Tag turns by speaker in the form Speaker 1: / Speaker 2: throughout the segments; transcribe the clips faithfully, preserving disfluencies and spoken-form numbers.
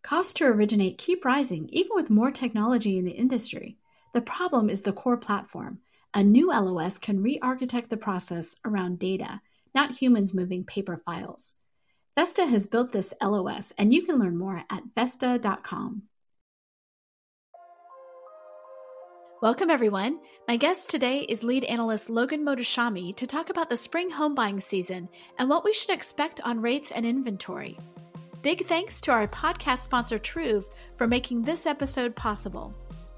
Speaker 1: Costs to originate keep rising, even with more technology in the industry. The problem is the core platform. A new L O S can re-architect the process around data, not humans moving paper files. Vesta has built this L O S, and you can learn more at Vesta dot com. Welcome, everyone. My guest today is lead analyst Logan Mohtashami to talk about the spring home buying season and what we should expect on rates and inventory. Big thanks to our podcast sponsor, Truve, for making this episode possible.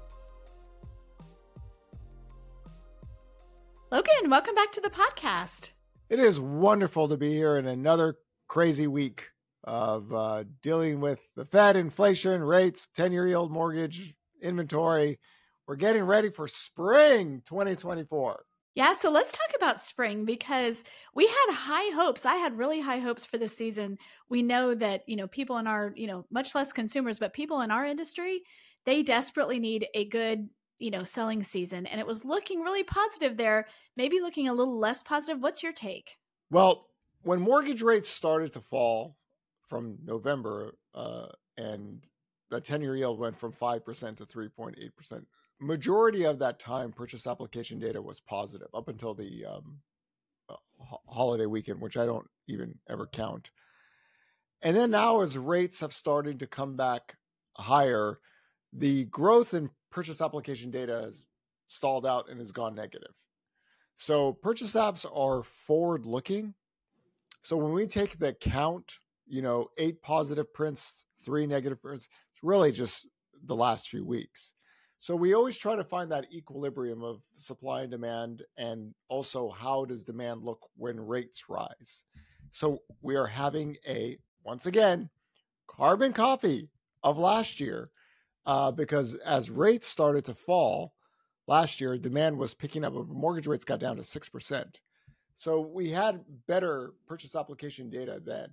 Speaker 1: Logan, welcome back to the podcast.
Speaker 2: It is wonderful to be here in another crazy week of uh, dealing with the Fed, inflation, rates, ten-year yield mortgage, inventory. We're getting ready for spring twenty twenty-four.
Speaker 1: Yeah, so let's talk about spring because we had high hopes. I had really high hopes for this season. We know that, you know, people in our, you know, much less consumers, but people in our industry, they desperately need a good, you know, selling season. And it was looking really positive there, maybe looking a little less positive. What's your take?
Speaker 2: Well, when mortgage rates started to fall from November uh, and the ten-year yield went from five percent to three point eight percent, majority of that time, purchase application data was positive up until the um, uh, holiday weekend, which I don't even ever count. And then now as rates have started to come back higher, the growth in purchase application data has stalled out and has gone negative. So purchase apps are forward looking. So when we take the count, you know, eight positive prints, three negative prints, it's really just the last few weeks. So we always try to find that equilibrium of supply and demand, and also how does demand look when rates rise. So we are having a, once again, carbon copy of last year uh, because as rates started to fall last year, demand was picking up, but mortgage rates got down to six percent. So we had better purchase application data then.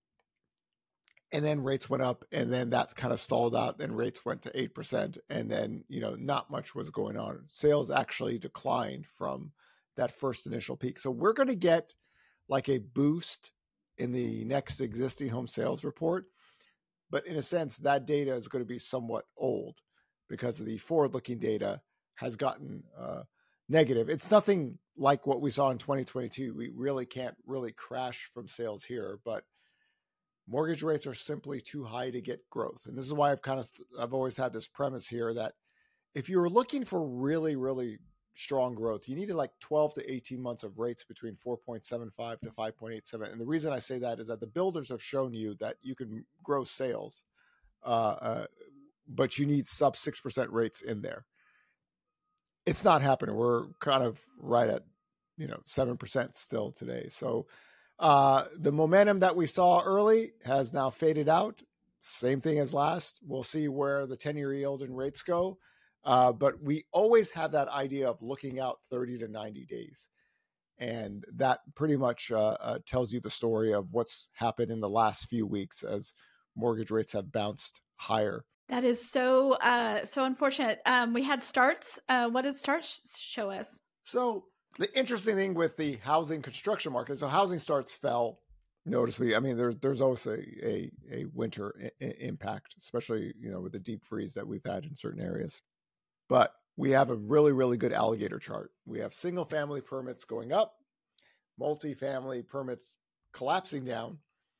Speaker 2: And then rates went up, and then that kind of stalled out. Then rates went to eight percent. And then, you know, not much was going on. Sales actually declined from that first initial peak. So we're going to get like a boost in the next existing home sales report. But in a sense, that data is going to be somewhat old because the forward-looking data has gotten uh, negative. It's nothing like what we saw in twenty twenty-two. We really can't really crash from sales here, but mortgage rates are simply too high to get growth. And this is why I've kind of, I've always had this premise here that if you were looking for really, really strong growth, you needed like twelve to eighteen months of rates between four point seven five to five point eight seven. And the reason I say that is that the builders have shown you that you can grow sales, uh, uh, but you need sub six percent rates in there. It's not happening. We're kind of right at, you know, seven percent still today. So Uh, the momentum that we saw early has now faded out. Same thing as last. We'll see where the ten-year yield and rates go. Uh, but we always have that idea of looking out thirty to ninety days. And that pretty much uh, uh, tells you the story of what's happened in the last few weeks as mortgage rates have bounced higher.
Speaker 1: That is so, uh, so unfortunate. Um, we had starts. Uh, what does starts show us?
Speaker 2: So the interesting thing with the housing construction market, so housing starts fell noticeably. I mean, there's there's also a a, a winter I- impact, especially, you know, with the deep freeze that we've had in certain areas. But we have a really, really good alligator chart. We have single family permits going up, multifamily permits collapsing down.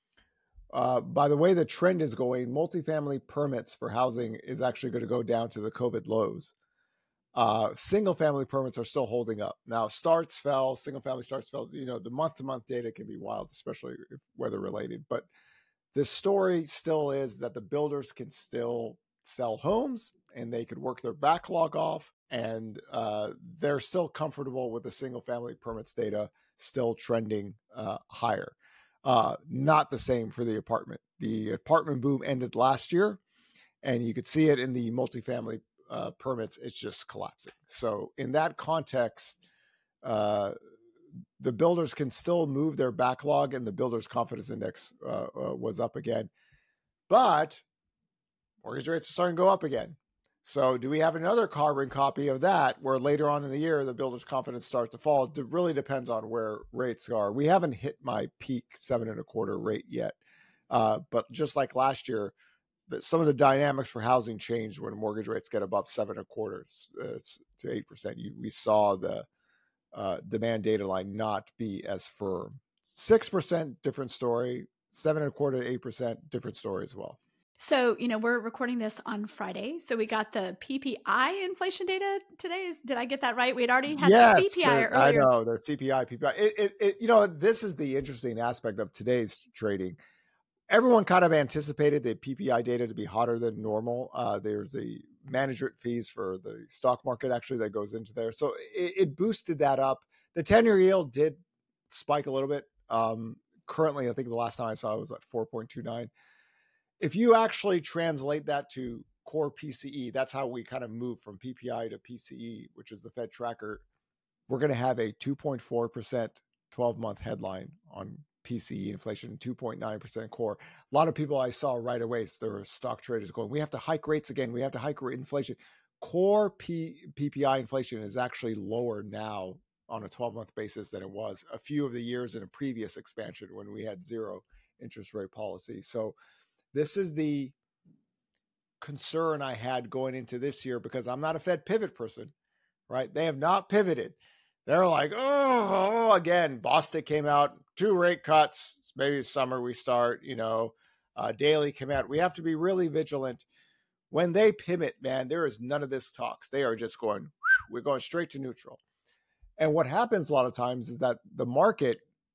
Speaker 2: Uh, by the way the trend is going, multifamily permits for housing is actually going to go down to the COVID lows. Uh, single family permits are still holding up. Now, starts fell, single family starts fell. You know, the month to month data can be wild, especially if weather related. But the story still is that the builders can still sell homes and they could work their backlog off, and uh, they're still comfortable with the single family permits data still trending uh, higher. Uh, not the same for the apartment. The apartment boom ended last year, and you could see it in the multifamily Uh, permits. It's just collapsing. So in that context, uh, the builders can still move their backlog, and the builders confidence index uh, uh, was up again, but mortgage rates are starting to go up again. So do we have another carbon copy of that where later on in the year, the builder's confidence starts to fall? It really depends on where rates are. We haven't hit my peak seven and a quarter rate yet. Uh, but just like last year, that some of the dynamics for housing changed when mortgage rates get above seven and a quarter uh, to eight percent. You, we saw the uh, demand data line not be as firm. Six percent different story. Seven and a quarter to eight percent different story as well.
Speaker 1: So, you know, we're recording this on Friday. So we got the P P I inflation data today. Did I get that right? We had already had
Speaker 2: yes,
Speaker 1: the C P I earlier.
Speaker 2: I know, there's C P I, P P I. It, it, it, you know, this is the interesting aspect of today's trading. Everyone kind of anticipated the P P I data to be hotter than normal. Uh, there's the management fees for the stock market actually that goes into there. So it, it boosted that up. The ten-year yield did spike a little bit. Um, currently, I think the last time I saw it was at four point two nine. If you actually translate that to core P C E, that's how we kind of move from P P I to P C E, which is the Fed tracker. We're going to have a two point four percent twelve-month headline on P C E inflation, two point nine percent core. A lot of people I saw right away, so there were stock traders going, we have to hike rates again. We have to hike inflation. Core P, PPI inflation is actually lower now on a twelve-month basis than it was a few of the years in a previous expansion when we had zero interest rate policy. So this is the concern I had going into this year because I'm not a Fed pivot person, right? They have not pivoted. They're like, oh, again, Bostic came out, two rate cuts. Maybe summer we start, you know, uh, Daily came out. We have to be really vigilant. When they pivot, man, there is none of this talks. They are just going, we're going straight to neutral. And what happens a lot of times is that the market,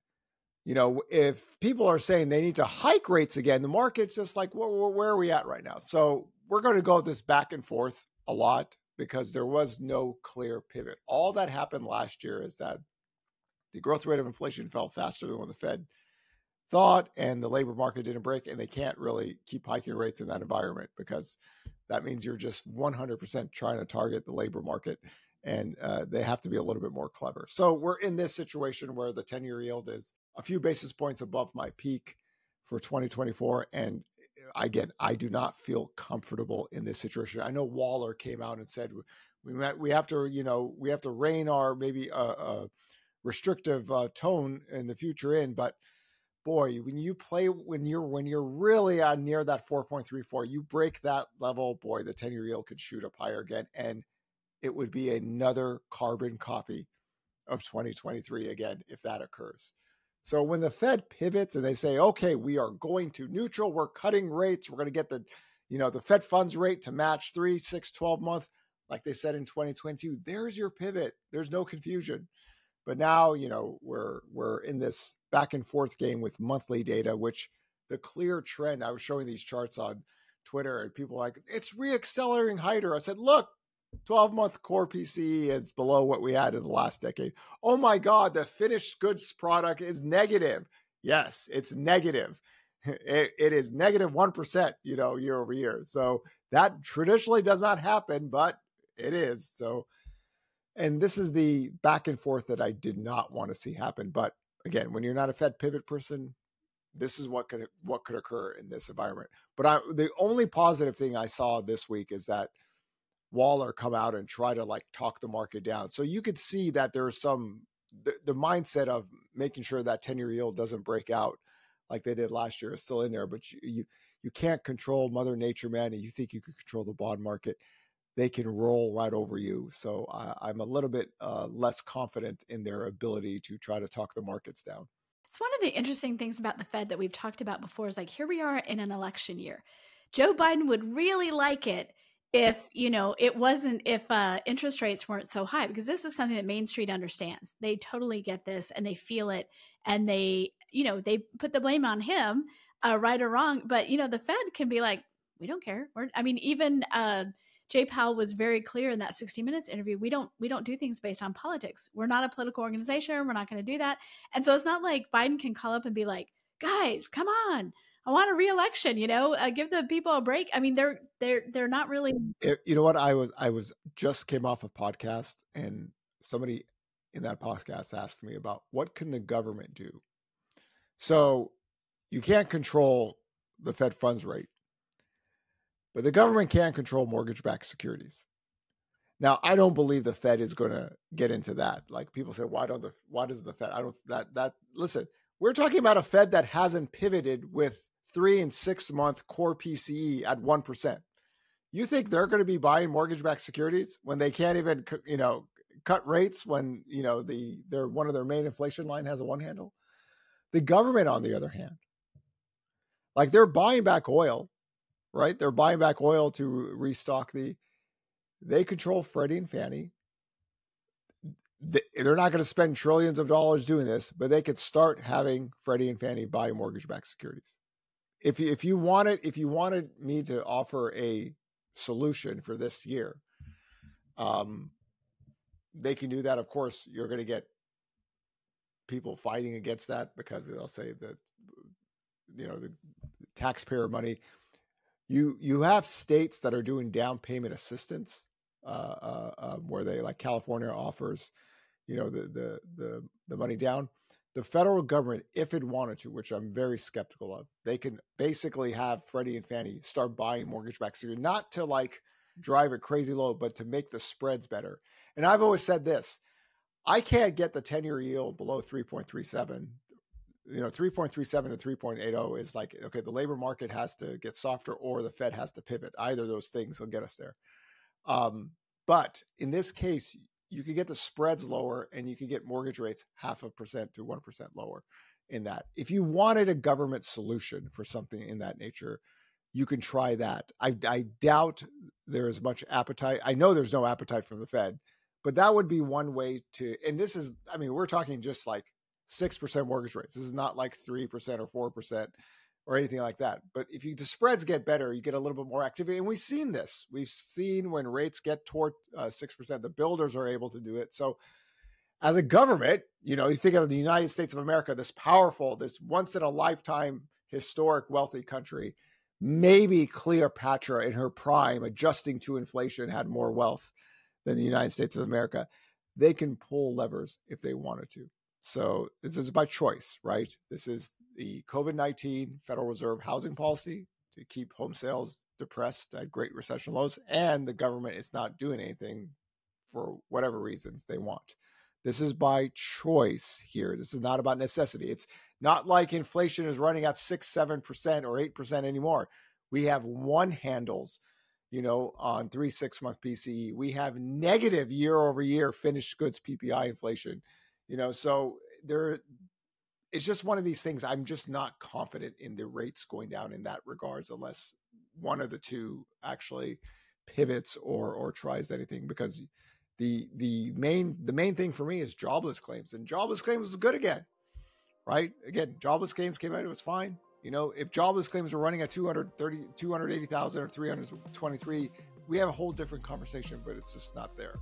Speaker 2: you know, if people are saying they need to hike rates again, the market's just like, where, where are we at right now? So we're going to go this back and forth a lot because there was no clear pivot. All that happened last year is that the growth rate of inflation fell faster than what the Fed thought, and the labor market didn't break, and they can't really keep hiking rates in that environment because that means you're just one hundred percent trying to target the labor market, and uh, they have to be a little bit more clever. So we're in this situation where the ten-year yield is a few basis points above my peak for twenty twenty-four, and again, I do not feel comfortable in this situation. I know Waller came out and said we might, we have to, you know, we have to rein our maybe a, a restrictive uh, tone in the future in, but boy, when you play, when you're when you're really on near that four point three four, you break that level, boy, the ten-year yield could shoot up higher again, and it would be another carbon copy of twenty twenty-three again if that occurs. So when the Fed pivots and they say, okay, we are going to neutral, we're cutting rates, we're going to get the, you know, the Fed funds rate to match three, six, twelve month, like they said in twenty twenty-two, there's your pivot. There's no confusion. But now, you know, we're we're in this back and forth game with monthly data, which the clear trend, I was showing these charts on Twitter and people were like, it's re-accelerating higher. I said, look, twelve-month core P C E is below what we had in the last decade. Oh my God, the finished goods product is negative. Yes, it's negative. It, it is negative one percent, you know, year over year. So that traditionally does not happen, but it is. So, and this is the back and forth that I did not want to see happen. But again, when you're not a Fed pivot person, this is what could what could occur in this environment. But I, the only positive thing I saw this week is that Waller come out and try to like talk the market down. So you could see that there's some, the, the mindset of making sure that ten-year yield doesn't break out like they did last year is still in there, but you, you, you can't control Mother Nature, man. And you think you can control the bond market, they can roll right over you. So uh, I'm a little bit uh, less confident in their ability to try to talk the markets down.
Speaker 1: It's one of the interesting things about the Fed that we've talked about before is like, here we are in an election year. Joe Biden would really like it if, you know, it wasn't, if uh, interest rates weren't so high, because this is something that Main Street understands. They totally get this and they feel it, and they, you know, they put the blame on him, uh, right or wrong. But, you know, the Fed can be like, we don't care. We're, I mean, even uh, Jay Powell was very clear in that sixty minutes interview. We don't, we don't do things based on politics. We're not a political organization. We're not going to do that. And so it's not like Biden can call up and be like, guys, come on, I want a re-election, you know, uh, give the people a break. I mean, they're, they're, they're not really.
Speaker 2: It, you know what? I was, I was just came off a podcast and somebody in that podcast asked me about what can the government do? So you can't control the Fed funds rate, but the government can control mortgage-backed securities. Now, I don't believe the Fed is going to get into that. Like people say, why don't the, why does the Fed, I don't, that, that, listen, we're talking about a Fed that hasn't pivoted with three and six month core P C E at one percent. You think they're going to be buying mortgage-backed securities when they can't even, you know, cut rates when, you know, the they're one of their main inflation line has a one handle? The government, on the other hand, like they're buying back oil, right? They're buying back oil to restock the, they control Freddie and Fannie. They're not going to spend trillions of dollars doing this, but they could start having Freddie and Fannie buy mortgage-backed securities. If you, if you wanted, if you wanted me to offer a solution for this year, um, they can do that. Of course, you're going to get people fighting against that because they'll say that, you know, the taxpayer money. You you have states that are doing down payment assistance, uh, uh, uh, where they, like California offers, you know, the the the the money down. The federal government, if it wanted to, which I'm very skeptical of, they can basically have Freddie and Fannie start buying mortgage-backed securities, not to like drive it crazy low, but to make the spreads better. And I've always said this: I can't get the ten-year yield below three point three seven. You know, three point three seven to three point eight zero is like, okay, the labor market has to get softer or the Fed has to pivot. Either of those things will get us there. Um, but in this case, you could get the spreads lower and you could get mortgage rates half a percent to one percent lower in that. If you wanted a government solution for something in that nature, you can try that. I, I doubt there is much appetite. I know there's no appetite from the Fed, but that would be one way to, and this is, I mean, we're talking just like six percent mortgage rates. This is not like three percent or four percent or anything like that. But if you, the spreads get better, you get a little bit more activity. And we've seen this. We've seen when rates get toward uh, six percent, the builders are able to do it. So as a government, you know, you think of the United States of America, this powerful, this once in a lifetime, historic, wealthy country. Maybe Cleopatra in her prime, adjusting to inflation, had more wealth than the United States of America. They can pull levers if they wanted to. So this is by choice, right? This is the COVID nineteen Federal Reserve housing policy to keep home sales depressed at Great Recession lows, and the government is not doing anything for whatever reasons they want. This is by choice here. This is not about necessity. It's not like inflation is running at six, seven percent or eight percent anymore. We have one handles, you know, on three, six month P C E. We have negative year over year finished goods P P I inflation. You know, so there, it's just one of these things. I'm just not confident in the rates going down in that regards, unless one of the two actually pivots or or tries anything. Because the the main the main thing for me is jobless claims, and jobless claims is good again, right? Again, jobless claims came out, it was fine. You know, if jobless claims were running at two hundred thirty, two hundred eighty thousand or three hundred twenty-three, we have a whole different conversation, but it's just not there.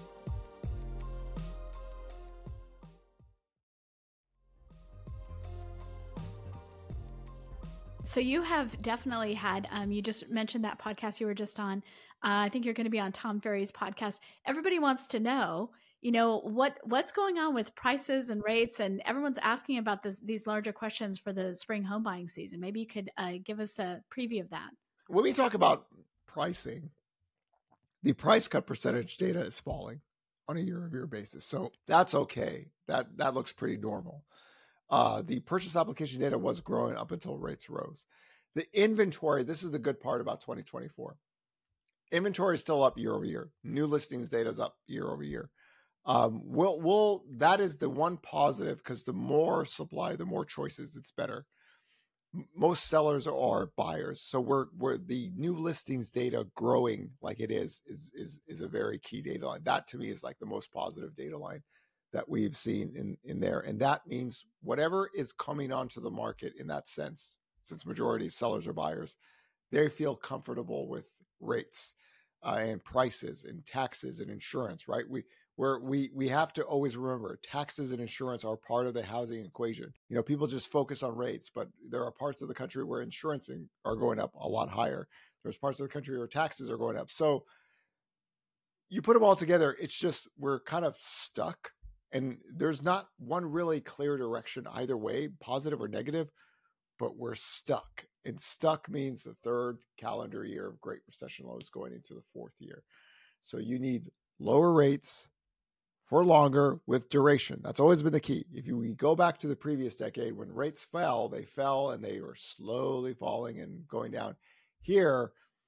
Speaker 1: So you have definitely had, um, you just mentioned that podcast you were just on. Uh, I think you're going to be on Tom Ferry's podcast. Everybody wants to know, you know, what what's going on with prices and rates, and everyone's asking about this, these larger questions for the spring home buying season. Maybe you could uh, give us a preview of that.
Speaker 2: When we talk about pricing, the price cut percentage data is falling on a year-over-year basis. So that's okay. That that looks pretty normal. Uh, the purchase application data was growing up until rates rose. The inventory, this is the good part about twenty twenty-four. Inventory is still up year over year. New listings data is up year over year. Um, we'll, we'll, that is the one positive, because the more supply, the more choices, it's better. Most sellers are buyers. So we're, we're the new listings data growing like it is, is, is, is a very key data line. That to me is like the most positive data line that we've seen in, in there. And that means whatever is coming onto the market in that sense, since majority of sellers are buyers, they feel comfortable with rates uh, and prices and taxes and insurance, right? We where we we have to always remember taxes and insurance are part of the housing equation. You know, people just focus on rates, but there are parts of the country where insurance are going up a lot higher. There's parts of the country where taxes are going up. So you put them all together, it's just we're kind of stuck. And there's not one really clear direction either way, positive or negative, but we're stuck. And stuck means the third calendar year of Great Recession lows going into the fourth year. So you need lower rates for longer with duration. That's always been the key. If you we go back to the previous decade, when rates fell, they fell and they were slowly falling and going down. Here,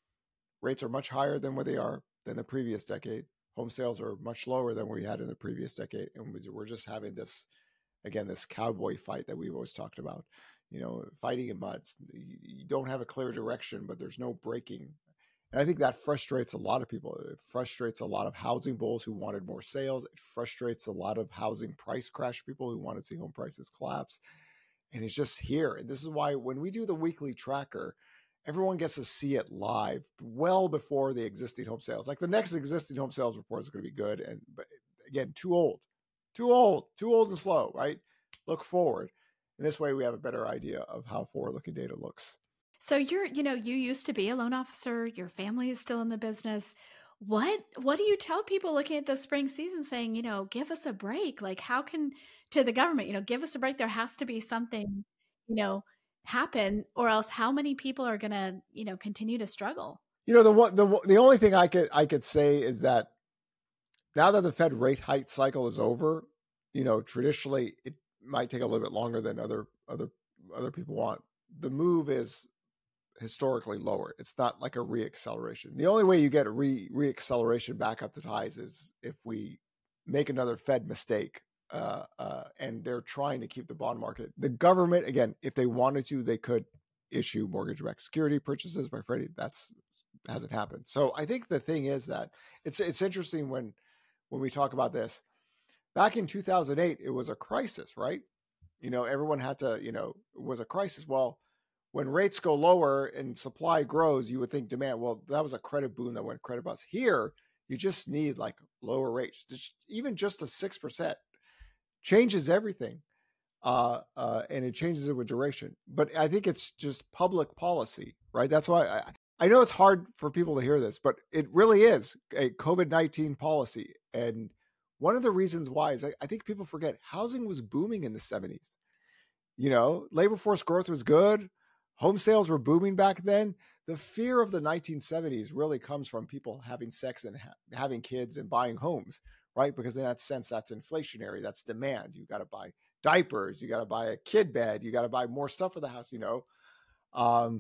Speaker 2: rates are much higher than where they are than the previous decade. Home sales are much lower than we had in the previous decade. And we're just having this, again, this cowboy fight that we've always talked about, you know, fighting in muds. You don't have a clear direction, but there's no breaking. And I think that frustrates a lot of people. It frustrates a lot of housing bulls who wanted more sales. It frustrates a lot of housing price crash people who want to see home prices collapse. And it's just here. And this is why when we do the weekly tracker, everyone gets to see it live well before the existing home sales. Like the next existing home sales report is going to be good. And but again, too old, too old, too old and slow, right? Look forward. And this way we have a better idea of how forward-looking data looks.
Speaker 1: So you're, you know, you used to be a loan officer, your family is still in the business. What, what do you tell people looking at the spring season saying, you know, give us a break? Like how can, to the government, you know, give us a break. There has to be something, you know, happen or else how many people are going to, you know, continue to struggle?
Speaker 2: You know, the one, the, the only thing I could, I could say is that now that the Fed rate hike cycle is over, you know, traditionally it might take a little bit longer than other, other, other people want. The move is historically lower. It's not like a re-acceleration. The only way you get a re re-acceleration back up to highs is if we make another Fed mistake, uh, uh, and they're trying to keep the bond market. The government, again, if they wanted to, they could issue mortgage-backed security purchases by Freddie. That's hasn't happened. So I think the thing is that it's it's interesting when when we talk about this. Back in two thousand eight, it was a crisis, right? You know, everyone had to, you know, it was a crisis. Well, when rates go lower and supply grows, you would think demand, well, that was a credit boom that went credit bust. Here, you just need like lower rates. Even just a six percent changes everything. Uh, uh, and it changes it with duration. But I think it's just public policy, right? That's why I, I know it's hard for people to hear this, but it really is a COVID nineteen policy. And one of the reasons why is I, I think people forget housing was booming in the seventies. You know, labor force growth was good. Home sales were booming back then. The fear of the nineteen seventies really comes from people having sex and ha- having kids and buying homes, right? Because in that sense, that's inflationary. That's demand. You got to buy diapers. You got to buy a kid bed. You got to buy more stuff for the house, you know. Um,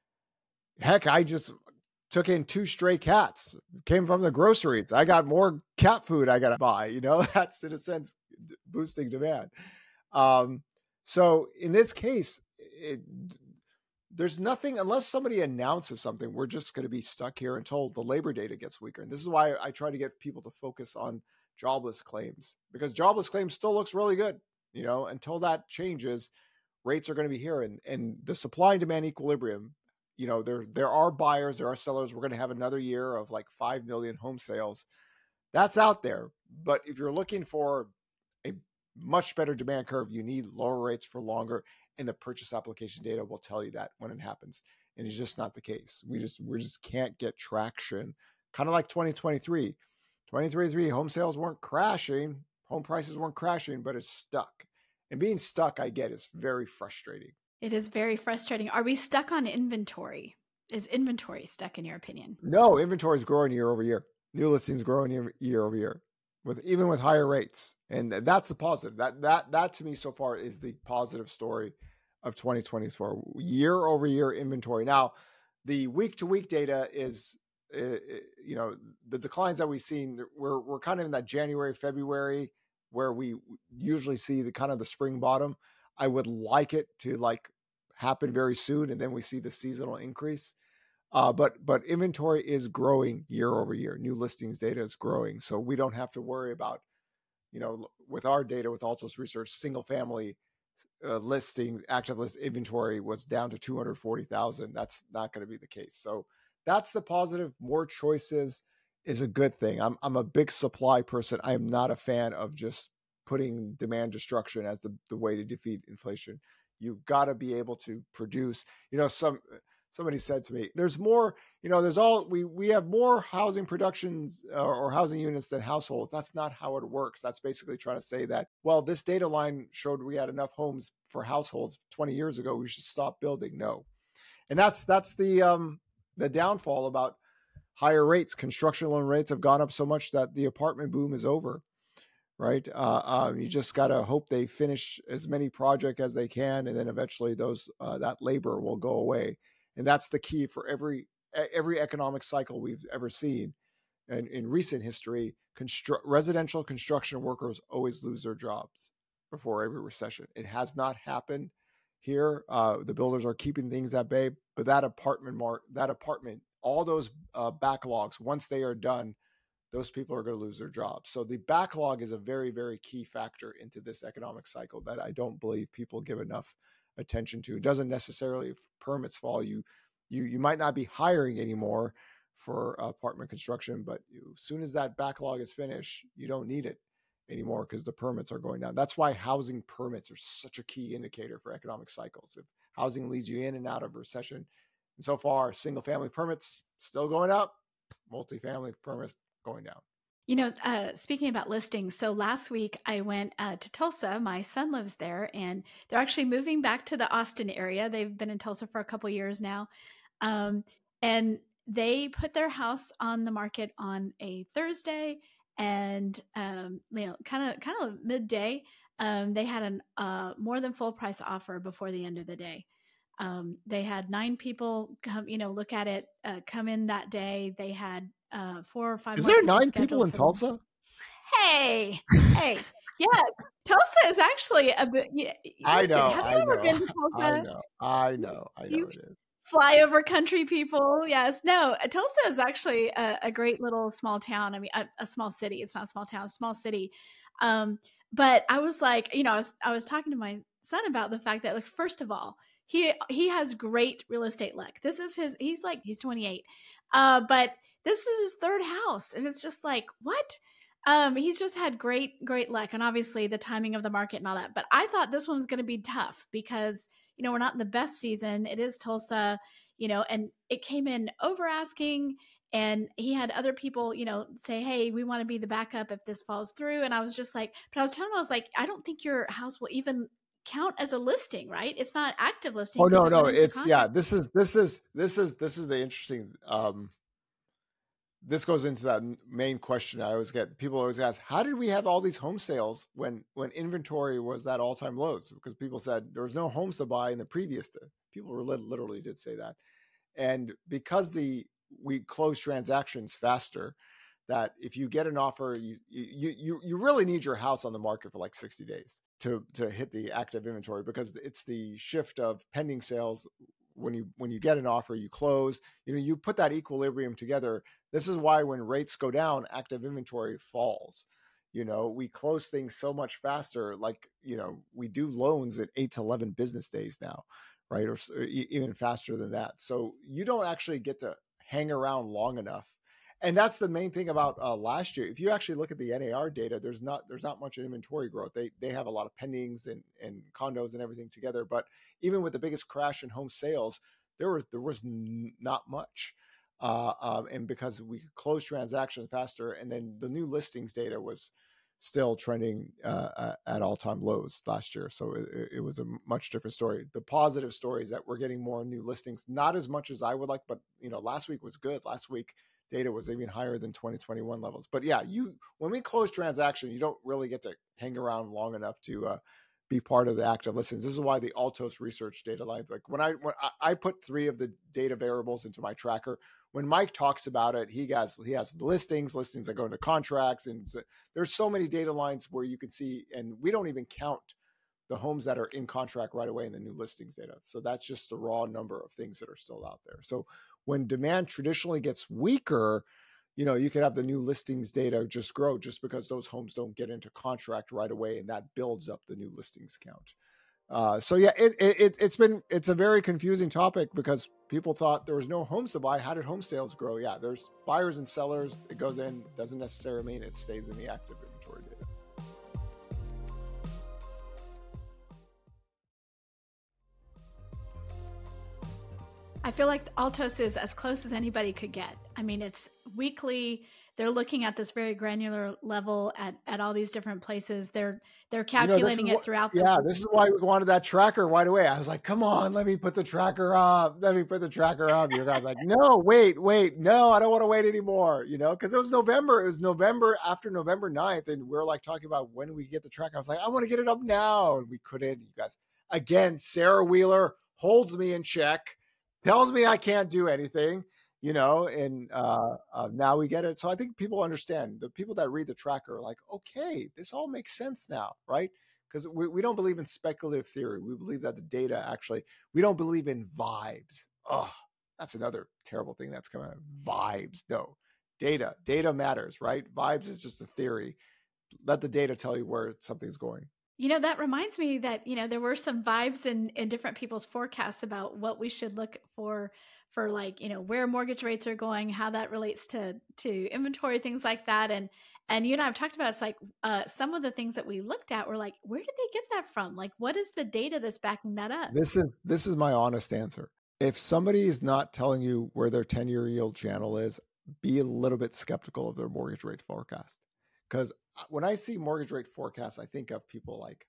Speaker 2: heck, I just took in two stray cats, came from the groceries. I got more cat food I got to buy, you know. That's in a sense boosting demand. Um, so in this case, it, there's nothing, unless somebody announces something, we're just going to be stuck here until the labor data gets weaker. And this is why I try to get people to focus on jobless claims, because jobless claims still looks really good. You know, until that changes, rates are going to be here. And, and the supply and demand equilibrium, you know, there, there are buyers, there are sellers. We're going to have another year of like five million home sales. That's out there. But if you're looking for a much better demand curve, you need lower rates for longer. And the purchase application data will tell you that when it happens. And it's just not the case. We just, we just can't get traction. Kind of like twenty twenty-three. twenty twenty-three home sales weren't crashing. Home prices weren't crashing, but it's stuck. And being stuck, I get, is very frustrating.
Speaker 1: It is very frustrating. Are we stuck on inventory? Is inventory stuck in your opinion?
Speaker 2: No, inventory is growing year over year. New listings growing year, year over year, with even with higher rates. And that's the positive. That that that to me so far is the positive story of twenty twenty-four. Year over year inventory. Now, the week to week data is, uh, you know, the declines that we've seen. We're we're kind of in that January, February, where we usually see the kind of the spring bottom. I would like it to like happen very soon, and then we see the seasonal increase. Uh, but but inventory is growing year over year. New listings data is growing, so we don't have to worry about, you know, with our data with Altos Research, single family uh, listings, active list inventory was down to two hundred forty thousand. That's not going to be the case. So that's the positive. More choices is a good thing. I'm I'm a big supply person. I am not a fan of just putting demand destruction as the, the way to defeat inflation. You've got to be able to produce, you know, some, somebody said to me, there's more, you know, there's all, we, we have more housing productions uh, or housing units than households. That's not how it works. That's basically trying to say that, well, this data line showed we had enough homes for households twenty years ago. We should stop building. No. And that's, that's the, um, the downfall about higher rates. Construction loan rates have gone up so much that the apartment boom is over. right? Uh, um, you just got to hope they finish as many projects as they can, and then eventually those uh, that labor will go away. And that's the key for every every economic cycle we've ever seen. And in recent history, constru- residential construction workers always lose their jobs before every recession. It has not happened here. Uh, the builders are keeping things at bay, but that apartment mark, that apartment, all those uh, backlogs, once they are done, those people are going to lose their jobs. So the backlog is a very, very key factor into this economic cycle that I don't believe people give enough attention to. It doesn't necessarily, if permits fall, you you you might not be hiring anymore for apartment construction, but you, as soon as that backlog is finished, you don't need it anymore because the permits are going down. That's why housing permits are such a key indicator for economic cycles. If housing leads you in and out of recession, and so far, single family permits still going up, multifamily permits going down.
Speaker 1: You know, uh, speaking about listings, so last week I went uh, to Tulsa. My son lives there, and they're actually moving back to the Austin area. They've been in Tulsa for a couple years now. Um, and they put their house on the market on a Thursday, and um, you know, kind of kind of midday. Um, they had an uh, more than full price offer before the end of the day. Um, they had nine people come, you know, look at it, uh, come in that day. They had uh, four or five
Speaker 2: Is
Speaker 1: more
Speaker 2: there
Speaker 1: people
Speaker 2: nine people
Speaker 1: scheduled
Speaker 2: in
Speaker 1: for the.
Speaker 2: Tulsa?
Speaker 1: Hey, hey, yeah, Tulsa is actually a bit. Yeah,
Speaker 2: I
Speaker 1: listen,
Speaker 2: know,
Speaker 1: have you
Speaker 2: I
Speaker 1: ever
Speaker 2: know,
Speaker 1: been to
Speaker 2: I
Speaker 1: Tulsa?
Speaker 2: know, I
Speaker 1: You,
Speaker 2: know, I know
Speaker 1: you
Speaker 2: it is.
Speaker 1: flyover country people. Yes, no, uh, Tulsa is actually a, a great little small town. I mean, a, a small city. It's not a small town, a small city. Um, but I was like, you know, I was I was talking to my son about the fact that, like, first of all, he he has great real estate luck. This is his. He's like he's twenty-eight, uh, but this is his third house, and it's just like what. Um, he's just had great, great luck, and obviously the timing of the market and all that. But I thought this one was going to be tough because you know we're not in the best season. It is Tulsa, you know, and it came in over asking, and he had other people, you know, say, hey, we want to be the backup if this falls through. And I was just like, but I was telling him, I was like, I don't think your house will even count as a listing, right? It's not active listing
Speaker 2: Oh
Speaker 1: because
Speaker 2: no,
Speaker 1: it
Speaker 2: no,
Speaker 1: went into
Speaker 2: it's yeah.
Speaker 1: contract.
Speaker 2: This is this is this is this is the interesting. Um, this goes into that main question I always get. People always ask, how did we have all these home sales when when inventory was at all time lows? Because people said there was no homes to buy in the previous. Day. People were literally did say that, and because the we close transactions faster, that if you get an offer, you you you you really need your house on the market for like sixty days to to hit the active inventory, because it's the shift of pending sales. When you when you get an offer, you close, you know, you put that equilibrium together. This is why when rates go down, active inventory falls. You know, we close things so much faster. Like, you know, we do loans at eight to eleven business days now, right? Or, or even faster than that. So you don't actually get to hang around long enough. And that's the main thing about uh, last year. If you actually look at the N A R data, there's not there's not much inventory growth. They they have a lot of pendings and, and condos and everything together. But even with the biggest crash in home sales, there was there was n- not much. Uh, um, and because we could close transactions faster, and then the new listings data was still trending uh, at all-time lows last year. So it, it was a much different story. The positive story is that we're getting more new listings, not as much as I would like, but you know, last week was good. Last week data was even higher than twenty twenty-one levels. But yeah, you when we close transaction, you don't really get to hang around long enough to uh, be part of the active listings. This is why the Altos research data lines, like when I when I put three of the data variables into my tracker. When Mike talks about it, he has he has listings, listings that go into contracts, and there's so many data lines where you can see, and we don't even count the homes that are in contract right away in the new listings data. So that's just the raw number of things that are still out there. So when demand traditionally gets weaker, you know, you could have the new listings data just grow just because those homes don't get into contract right away, and that builds up the new listings count. Uh, so yeah, it, it it's been it's a very confusing topic because people thought there was no homes to buy. How did home sales grow? Yeah, there's buyers and sellers. It goes in, doesn't necessarily mean it stays in the active inventory data.
Speaker 1: I feel like Altos is as close as anybody could get. I mean, it's weekly. they're looking at this very granular level at, at all these different places. They're they're
Speaker 2: You know, this
Speaker 1: calculating
Speaker 2: is
Speaker 1: it
Speaker 2: what,
Speaker 1: throughout the
Speaker 2: yeah,
Speaker 1: week.
Speaker 2: this is why we wanted that tracker right away. I was like, come on, let me put the tracker up. Let me put the tracker up. Your guy's like, no, wait, wait, no, I don't want to wait anymore. You know, because it was November. It was November after November ninth. And we are like talking about when we get the tracker. I was like, I want to get it up now. And we couldn't. You guys, again, Sarah Wheeler holds me in check, tells me I can't do anything. You know, and uh, uh, now we get it. So I think people understand. The people that read the tracker are like, okay, this all makes sense now, right? Because we, we don't believe in speculative theory. We believe that the data actually, we don't believe in vibes. Oh, that's another terrible thing that's coming out. Vibes. No, data. Data matters, right? Vibes is just a theory. Let the data tell you where something's going.
Speaker 1: You know, that reminds me that, you know, there were some vibes in, in different people's forecasts about what we should look for, for like, you know, where mortgage rates are going, how that relates to, to inventory, things like that. And, and you and I have talked about, it's like uh, some of the things that we looked at were like, where did they get that from? Like, what is the data that's backing that up?
Speaker 2: This is, this is my honest answer. If somebody is not telling you where their ten-year yield channel is, be a little bit skeptical of their mortgage rate forecast. Because when I see mortgage rate forecasts, I think of people like,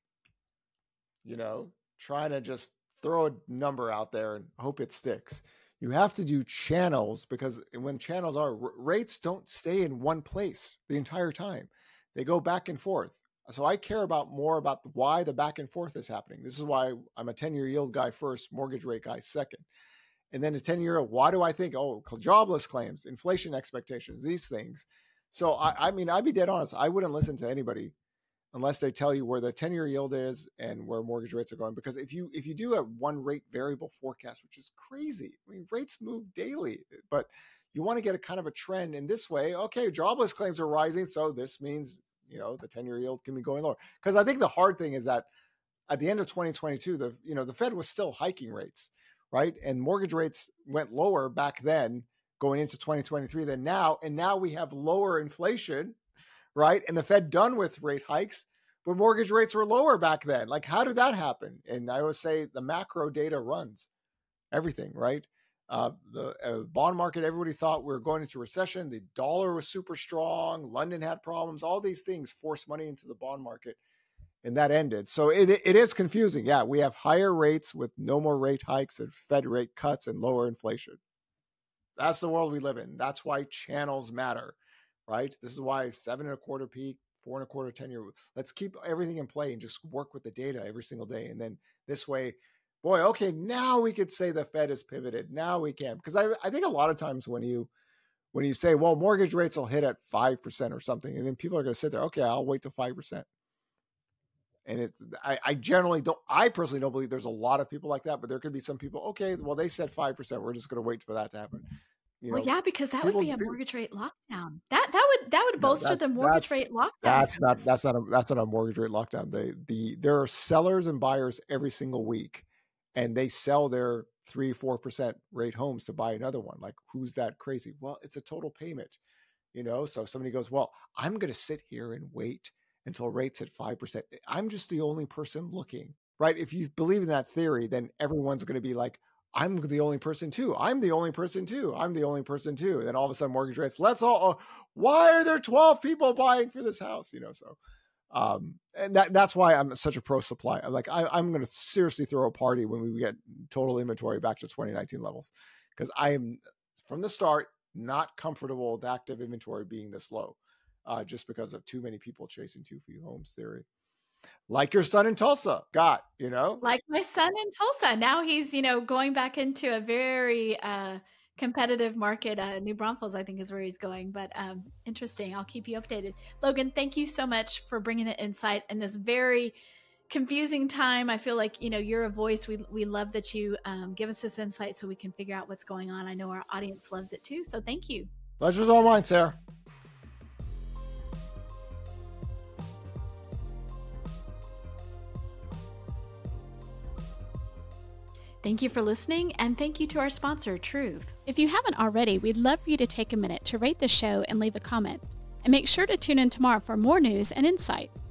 Speaker 2: you know, trying to just throw a number out there and hope it sticks. You have to do channels, because when channels are, rates don't stay in one place the entire time. They go back and forth. So I care about more about why the back and forth is happening. This is why I'm a ten-year yield guy first, mortgage rate guy second. And then a ten-year, why do I think, oh, jobless claims, inflation expectations, these things. So, I, I mean, I'd be dead honest. I wouldn't listen to anybody unless they tell you where the ten-year yield is and where mortgage rates are going. Because if you if you do a one rate variable forecast, which is crazy, I mean, rates move daily, but you want to get a kind of a trend in this way. Okay, jobless claims are rising, so this means, you know, the ten-year yield can be going lower. Because I think the hard thing is that at the end of twenty twenty-two, the you know the Fed was still hiking rates, right? And mortgage rates went lower back then, going into twenty twenty-three than now. And now we have lower inflation, right? And the Fed done with rate hikes, but mortgage rates were lower back then. Like, how did that happen? And I always say the macro data runs everything, right? Uh, the uh, bond market, everybody thought we were going into recession. The dollar was super strong. London had problems. All these things forced money into the bond market, and that ended. So it it is confusing. Yeah, we have higher rates with no more rate hikes and Fed rate cuts and lower inflation. That's the world we live in. That's why channels matter, right? This is why seven and a quarter peak, four and a quarter, ten year. Let's keep everything in play and just work with the data every single day. And then this way, boy, okay, now we could say the Fed has pivoted. Now we can. Because I, I think a lot of times when you when you say, well, mortgage rates will hit at five percent or something, and then people are going to sit there, okay, I'll wait till five percent. And it's, I, I generally don't, I personally don't believe there's a lot of people like that, but there could be some people, okay, well, they said five percent. We're just going to wait for that to happen. You know,
Speaker 1: well, yeah, because that
Speaker 2: people,
Speaker 1: would be a
Speaker 2: people,
Speaker 1: mortgage rate lockdown. That that would that would bolster
Speaker 2: no, that,
Speaker 1: the mortgage
Speaker 2: that's,
Speaker 1: rate lockdown.
Speaker 2: That's not that's not a that's not a mortgage rate lockdown. They the there are sellers and buyers every single week, and they sell their three four percent rate homes to buy another one. Like, who's that crazy? Well, it's a total payment, you know. So if somebody goes, well, I'm going to sit here and wait until rates hit five percent. I'm just the only person looking, right? If you believe in that theory, then everyone's going to be like, I'm the only person too. I'm the only person too. I'm the only person too. And then all of a sudden mortgage rates, let's all, oh, why are there twelve people buying for this house? You know, so, um, and that, that's why I'm such a pro supply. I'm like, I, I'm going to seriously throw a party when we get total inventory back to twenty nineteen levels. Cause I am from the start, not comfortable with active inventory being this low, uh, just because of too many people chasing too few homes theory. Like your son in Tulsa got, you know,
Speaker 1: like my son in Tulsa. Now he's, you know, going back into a very uh, competitive market. Uh, New Braunfels, I think, is where he's going. But um, interesting. I'll keep you updated. Logan, thank you so much for bringing the insight in this very confusing time. I feel like, you know, you're a voice. We we love that you um, give us this insight so we can figure out what's going on. I know our audience loves it too. So thank you.
Speaker 2: Pleasure's all mine, Sarah.
Speaker 1: Thank you for listening, and thank you to our sponsor, Truth. If you haven't already, we'd love for you to take a minute to rate the show and leave a comment. And make sure to tune in tomorrow for more news and insight.